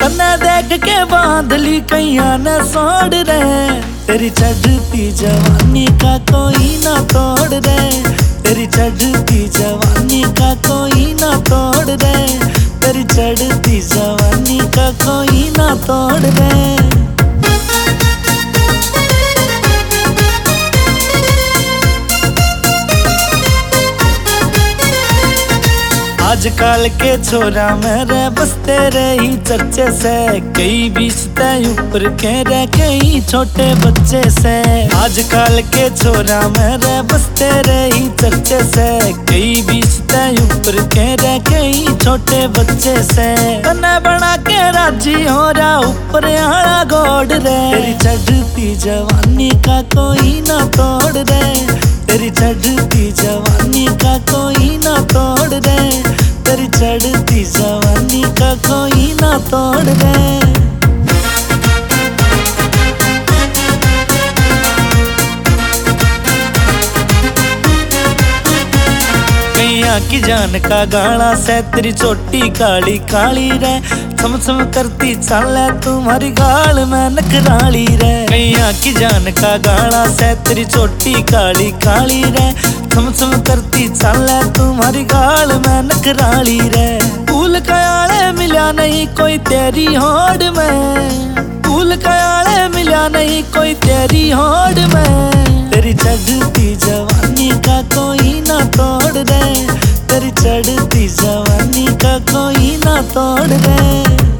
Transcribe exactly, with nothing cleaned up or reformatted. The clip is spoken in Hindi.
तन्ने देख के बांधली कैया ने सोड़ रे, तेरी चढ़ती जवानी का कोई ना तोड़ दे, तेरी चढ़ती जवानी का कोई ना तोड़ दे, तेरी चढ़ती जवानी का कोई ना तोड़ दे। आजकल के छोरा मेरे बस तेरे ही चर्चे से, कई बीस तय ऊपर के रे कई छोटे बच्चे से। आजकल के छोरा मेरे बस तेरे ही चर्चे से, कई बीस तय ऊपर के रे कई छोटे बच्चे से। तन्ने बना के राजी हो रहा ऊपर आड़ा गोड़ रे, तेरी चढ़ती जवानी का कोई ना तोड़ दे, तेरी चढ़ती जवानी का कोई ना तोड़ दे, तेरी चढ़ती जवानी का कोई ना तोड़ दे। कैया की जान का गाना से तेरी चोटी काली काली रे, सम सम करती चाले तुम्हारी गाल में नखराली रे। कैया की जान का गाना से तेरी चोटी काली काली रे, सम सम करती चाले तुम्हारी गाल में नखराली रे। फूल कयाले मिला नहीं कोई तेरी होड़ में, फूल कयाले मिला नहीं कोई तेरी होड़ में, तेरी चढ़ती जवानी का कोई ना तोड़ दे, तेरी चढ़ती जवानी का कोई ना तोड़ दे।